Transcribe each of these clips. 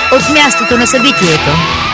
от мястото на събитието.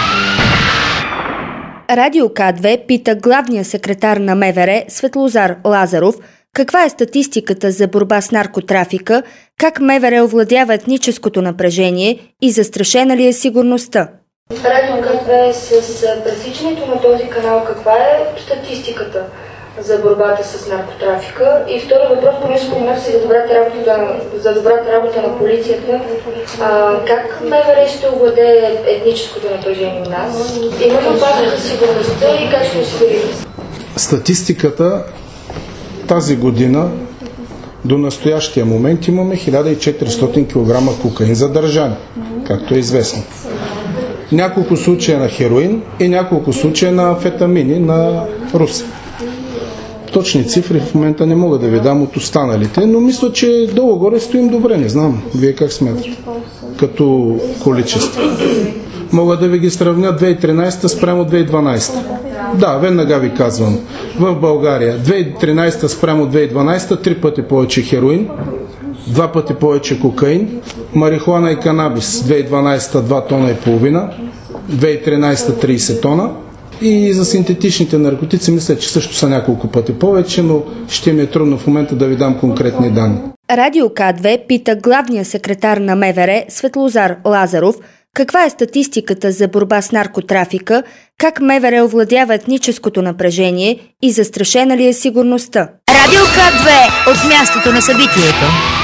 Радио К2 пита главния секретар на МВР Светлозар Лазаров каква е статистиката за борба с наркотрафика, как МВР овладява етническото напрежение и застрашена ли е сигурността. Радио К2 с пресичането на този канал, каква е статистиката за борбата с наркотрафика? И втори въпрос, понеже споменах си за добрата работа на полицията, как МВР ще овладее етническото напрежение у нас? Има ли опасност за сигурността и как ще осигурим? Статистиката тази година до настоящия момент имаме 1400 кг кокаин задържани, както е известно. Няколко случая на хероин и няколко случая на амфетамини на Русе. Точни цифри в момента не мога да ви дам от останалите, но мисля, че долу-горе стоим добре, не знам. Вие как смятате? Като количество. Мога да ви ги сравня 2013 спрямо 2012. Да, веднага ви казвам. В България 2013 спрямо 2012 3 пъти повече хероин, 2 пъти повече кокаин, марихуана и канабис 2012 2 тона и половина, 2013 30 тона. И за синтетичните наркотици мисля, че също са няколко пъти повече, но ще ми е трудно в момента да ви дам конкретни данни. Радио К2 пита главния секретар на МВР Светлозар Лазаров каква е статистиката за борба с наркотрафика, как МВР овладява етническото напрежение и застрашена ли е сигурността. Радио К2 от мястото на събитието.